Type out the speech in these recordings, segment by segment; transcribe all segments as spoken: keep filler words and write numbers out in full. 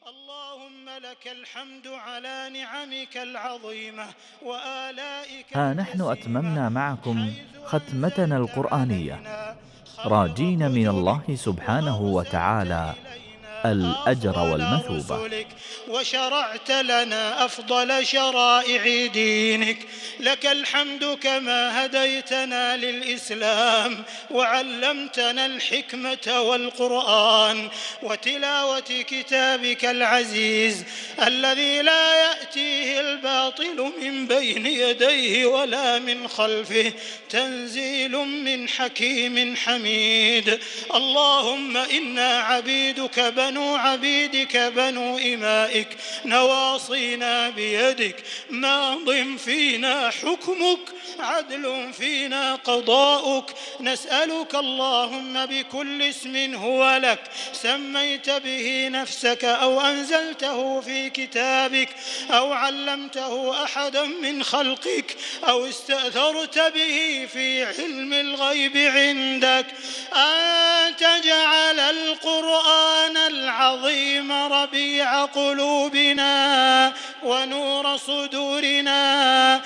اللهم لك الحمد على نعمك العظيمة وآلائك ها نحن الجسيمة، أتممنا معكم حيث ختمتنا أنزلت القرآنية، علينا خير راجين من كتبك الله سبحانه وأوزلت وتعالى إلينا الأجر أفضل والمثوبة. رسلك وشرعت لنا أفضل شرائع دينك. لك الحمد كما هديتنا للإسلام وعلمتنا الحكمة والقرآن وتلاوة كتابك العزيز الذي لا يأتيه الباطل من بين يديه ولا من خلفه، تنزيل من حكيم حميد. اللهم إنا عبيدك بنو عبيدك بنو إمائك، نواصينا بيدك، ماض فينا حكمك، عدل فينا قضاؤك. نسألك اللهم بكل اسم هو لك سميت به نفسك أو أنزلته في كتابك أو علمته أحدا من خلقك أو استأثرت به في علم الغيب عندك، أن تجعل القرآن العظيم ربيع قلوبنا ونور صدورنا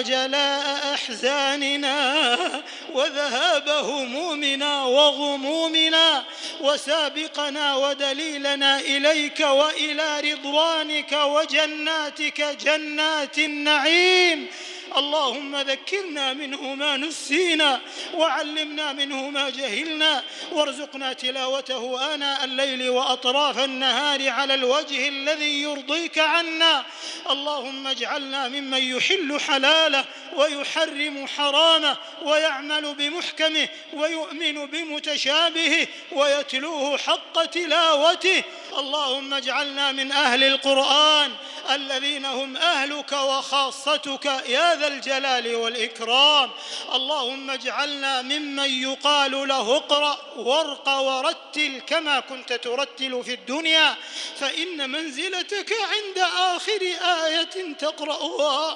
وجلاء أحزاننا وذهاب همومنا وغمومنا وسابقنا ودليلنا إليك وإلى رضوانك وجناتك جنات النعيم. اللهم ذكرنا منه ما نسينا وعلمنا منه ما جهلنا وارزقنا تلاوته آناء الليل وأطراف النهار على الوجه الذي يرضيك عنا. اللهم اجعلنا ممن يحل حلاله ويحرم حرامه ويعمل بمحكمه ويؤمن بمتشابهه ويتلوه حق تلاوته. اللهم اجعلنا من أهل القرآن الذين هم أهلك وخاصتك يا ذا الجلال والإكرام. اللهم اجعلنا ممن يقال له اقرأ وارق ورتل كما كنت ترتل في الدنيا، فإن منزلتك عند آخر آية تقرأها.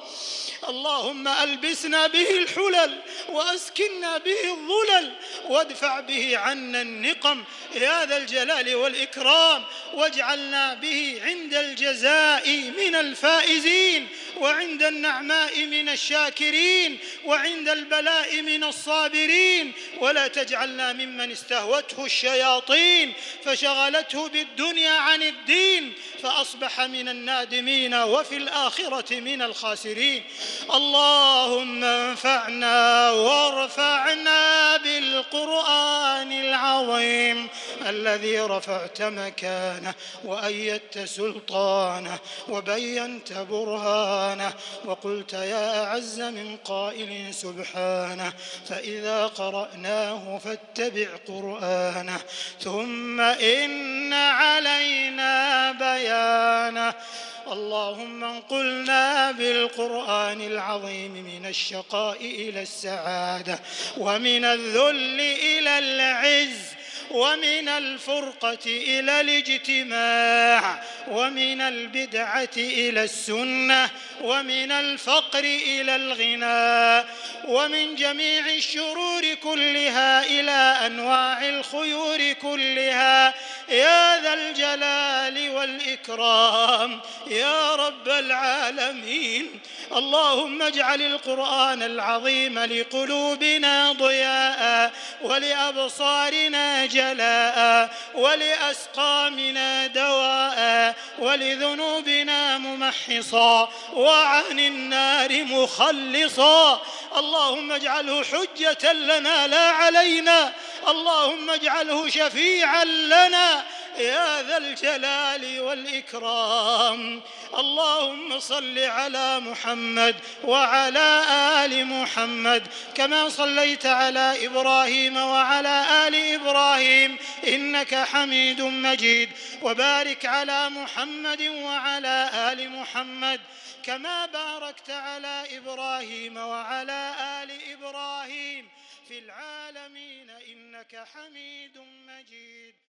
اللهم ألبسنا به الحلل وأسكننا به الظلل وادفع به عنا النقم يا ذا الجلال والإكرام، واجعلنا به عند الجزاء من الفائزين وعند النعماء من الشاكرين وعند البلاء من الصابرين. ولا تجعلنا ممن استهوته الشياطين فشغلته بالدنيا عن الدين فأصبح من النادمين وفي الآخرة من الخاسرين. اللهم انفعنا وارفعنا بالقرآن العظيم الذي رفعت مكانه وأيدت سلطانه وبينت برهانه وقلت يا أعز من قائل سبحانه فإذا قرأناه فاتبع قرآنه ثم إن علينا بيانه. اللهم انقلنا بالقرآن العظيم من الشقاء إلى السعادة ومن الذل إلى العز ومن الفرقة إلى الاجتماع ومن البدعة إلى السنة ومن الفقر إلى الغنى ومن جميع الشرور كلها إلى أنواع الخيور كلها يا ذا الجلال والإكرام يا رب العالمين. اللهم اجعل القرآن العظيم لقلوبنا ضياء ولأبصارنا جلاء ولأسقامنا دواء ولذنوبنا ممحصا وعن النار مخلصا. اللهم اجعله حجة لنا لا علينا، اللهم اجعله شفيعا لنا يا ذا الجلال والإكرام. اللهم صل على محمد وعلى آل محمد كما صليت على إبراهيم وعلى آل إبراهيم إنك حميد مجيد، وبارك على محمد وعلى آل محمد كما باركت على إبراهيم وعلى آل إبراهيم في العالمين إنك حميد مجيد.